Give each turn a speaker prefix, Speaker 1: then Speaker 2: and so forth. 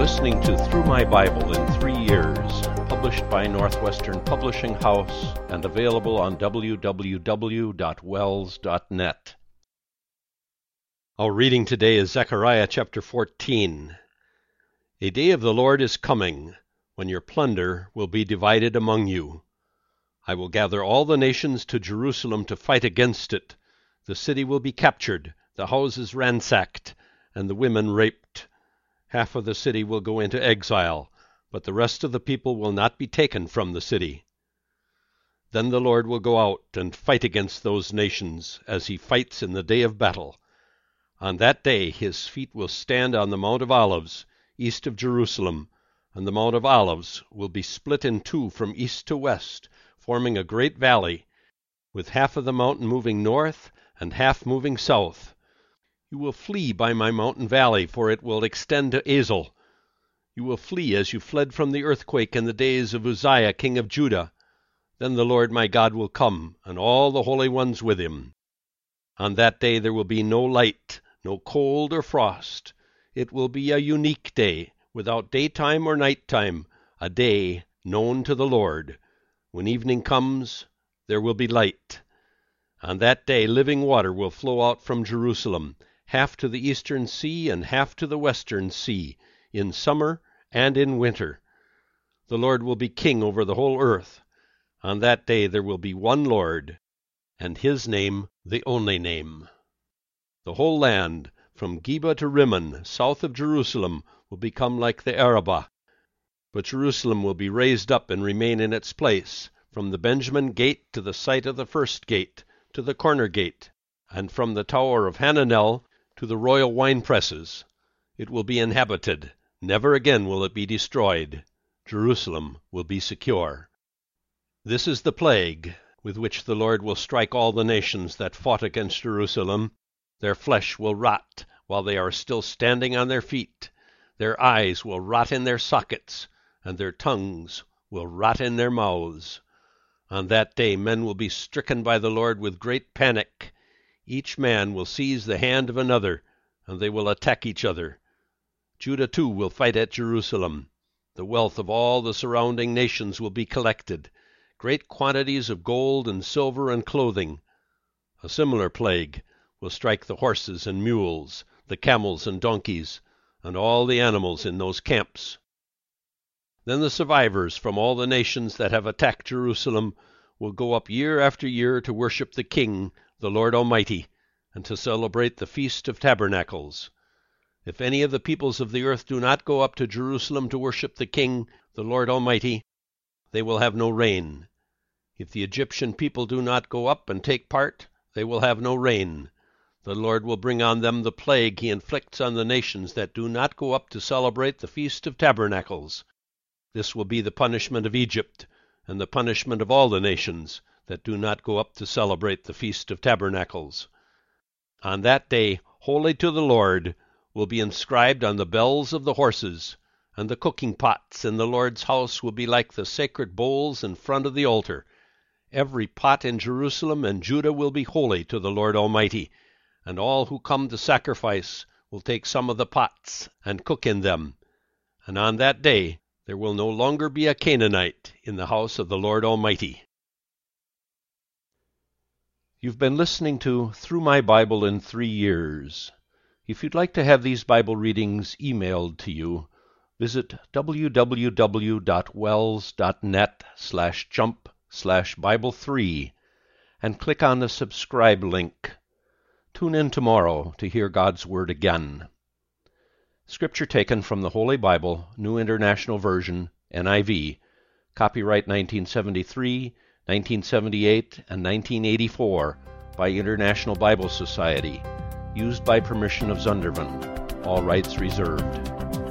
Speaker 1: listening to Through My Bible in 3 Years, published by Northwestern Publishing House and available on www.wells.net. Our reading today is Zechariah chapter 14. A day of the Lord is coming, when your plunder will be divided among you. I will gather all the nations to Jerusalem to fight against it. The city will be captured, the houses ransacked, and the women raped. Half of the city will go into exile, but the rest of the people will not be taken from the city. Then the Lord will go out and fight against those nations, as he fights in the day of battle. On that day his feet will stand on the Mount of Olives, east of Jerusalem, and the Mount of Olives will be split in two from east to west, forming a great valley, with half of the mountain moving north and half moving south. You will flee by my mountain valley, for it will extend to Azel. You will flee as you fled from the earthquake in the days of Uzziah king of Judah. Then the Lord my God will come, and all the holy ones with him. On that day there will be no light, no cold or frost. It will be a unique day, without daytime or nighttime, a day known to the Lord. When evening comes, there will be light. On that day living water will flow out from Jerusalem, half to the eastern sea and half to the western sea, in summer and in winter. The Lord will be king over the whole earth. On that day there will be one Lord, and his name the only name. The whole land, from Geba to Rimmon, south of Jerusalem, will become like the Arabah. But Jerusalem will be raised up and remain in its place, from the Benjamin gate to the site of the first gate, to the corner gate, and from the tower of Hananel to the royal winepresses. It will be inhabited. Never again will it be destroyed. Jerusalem will be secure. This is the plague with which the Lord will strike all the nations that fought against Jerusalem. Their flesh will rot while they are still standing on their feet. Their eyes will rot in their sockets, and their tongues will rot in their mouths. On that day men will be stricken by the Lord with great panic. Each man will seize the hand of another, and they will attack each other. Judah too will fight at Jerusalem. The wealth of all the surrounding nations will be collected, great quantities of gold and silver and clothing. A similar plague will strike the horses and mules, the camels and donkeys, and all the animals in those camps. Then the survivors from all the nations that have attacked Jerusalem will go up year after year to worship the King, the Lord Almighty, and to celebrate the Feast of Tabernacles. If any of the peoples of the earth do not go up to Jerusalem to worship the King, the Lord Almighty, they will have no rain. If the Egyptian people do not go up and take part, they will have no rain. The Lord will bring on them the plague he inflicts on the nations that do not go up to celebrate the Feast of Tabernacles. This will be the punishment of Egypt, and the punishment of all the nations that do not go up to celebrate the Feast of Tabernacles. On that day, holy to the Lord, will be inscribed on the bells of the horses, and the cooking pots in the Lord's house will be like the sacred bowls in front of the altar. Every pot in Jerusalem and Judah will be holy to the Lord Almighty, and all who come to sacrifice will take some of the pots and cook in them. And on that day there will no longer be a Canaanite in the house of the Lord Almighty. You've been listening to Through My Bible in 3 Years. If you'd like to have these Bible readings emailed to you, visit www.wells.net/jump/Bible3 and click on the subscribe link. Tune in tomorrow to hear God's Word again. Scripture taken from the Holy Bible, New International Version, NIV, copyright 1973, 1978, and 1984 by International Bible Society, used by permission of Zundervan. All rights reserved.